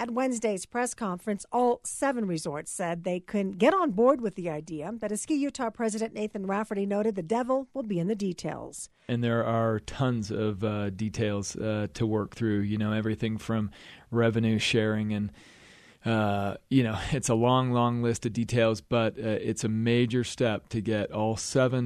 At Wednesday's press conference, all 7 resorts said they couldn't get on board with the idea, but as Ski Utah President Nathan Rafferty noted, the devil will be in the details. And there are tons of details to work through, everything from revenue sharing and it's a long list of details, but it's a major step to get all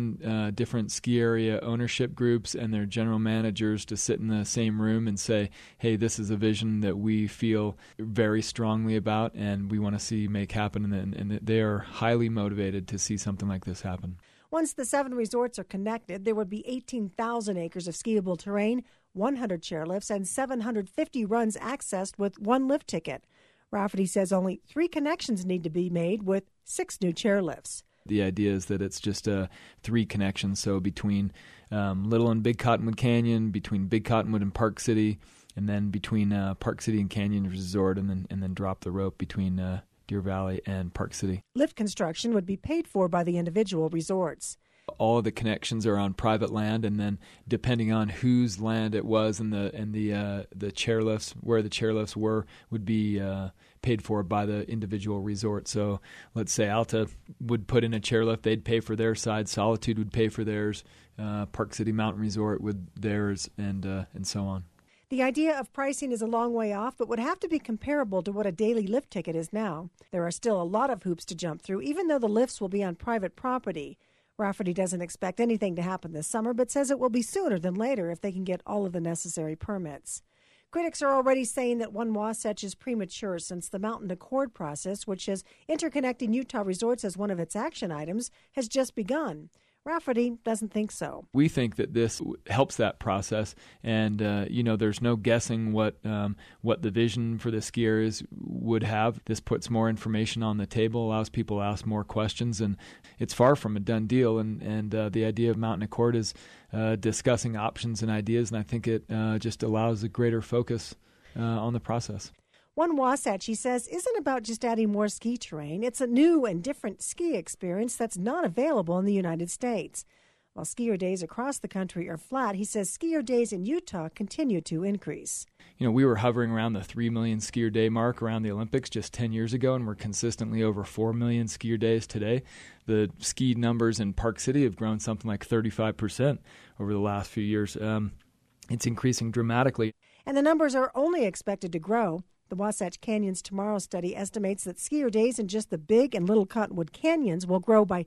7 different ski area ownership groups and their general managers to sit in the same room and say, hey, this is a vision that we feel very strongly about and we want to see make happen. And they are highly motivated to see something like this happen. Once the 7 resorts are connected, there would be 18,000 acres of skiable terrain, 100 chairlifts, and 750 runs accessed with 1 lift ticket. Rafferty says only 3 connections need to be made with 6 new chairlifts. The idea is that it's just 3 connections, so between Little and Big Cottonwood Canyon, between Big Cottonwood and Park City, and then between Park City and Canyon Resort, and then drop the rope between Deer Valley and Park City. Lift construction would be paid for by the individual resorts. All of the connections are on private land, and then depending on whose land it was and the chairlifts, where the chairlifts were, would be paid for by the individual resort. So let's say Alta would put in a chairlift, they'd pay for their side, Solitude would pay for theirs, Park City Mountain Resort would theirs, and so on. The idea of pricing is a long way off, but would have to be comparable to what a daily lift ticket is now. There are still a lot of hoops to jump through, even though the lifts will be on private property. Rafferty doesn't expect anything to happen this summer, but says it will be sooner than later if they can get all of the necessary permits. Critics are already saying that One Wasatch is premature since the Mountain Accord process, which is interconnecting Utah resorts as one of its action items, has just begun. Rafferty doesn't think so. We think that this helps that process, and there's no guessing what the vision for the ski areas would have. This puts more information on the table, allows people to ask more questions, and it's far from a done deal. And the idea of Mountain Accord is discussing options and ideas, and I think it just allows a greater focus on the process. One Wasatch, he says, isn't about just adding more ski terrain. It's a new and different ski experience that's not available in the United States. While skier days across the country are flat, he says skier days in Utah continue to increase. We were hovering around the 3 million skier day mark around the Olympics just 10 years ago, and we're consistently over 4 million skier days today. The ski numbers in Park City have grown something like 35% over the last few years. It's increasing dramatically. And the numbers are only expected to grow. The Wasatch Canyons Tomorrow study estimates that skier days in just the Big and Little Cottonwood Canyons will grow by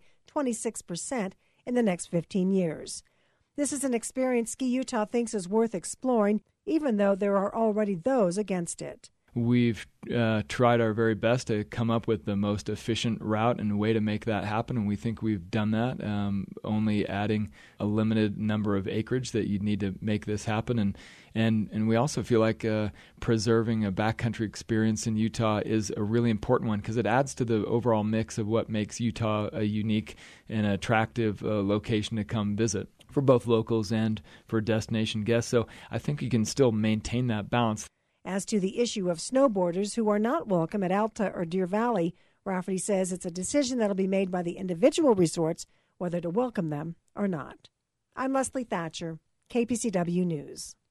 26% in the next 15 years. This is an experience Ski Utah thinks is worth exploring, even though there are already those against it. We've tried our very best to come up with the most efficient route and way to make that happen, and we think we've done that, only adding a limited number of acreage that you'd need to make this happen. And we also feel like preserving a backcountry experience in Utah is a really important one because it adds to the overall mix of what makes Utah a unique and attractive location to come visit for both locals and for destination guests. So I think you can still maintain that balance. As to the issue of snowboarders who are not welcome at Alta or Deer Valley, Rafferty says it's a decision that will be made by the individual resorts whether to welcome them or not. I'm Leslie Thatcher, KPCW News.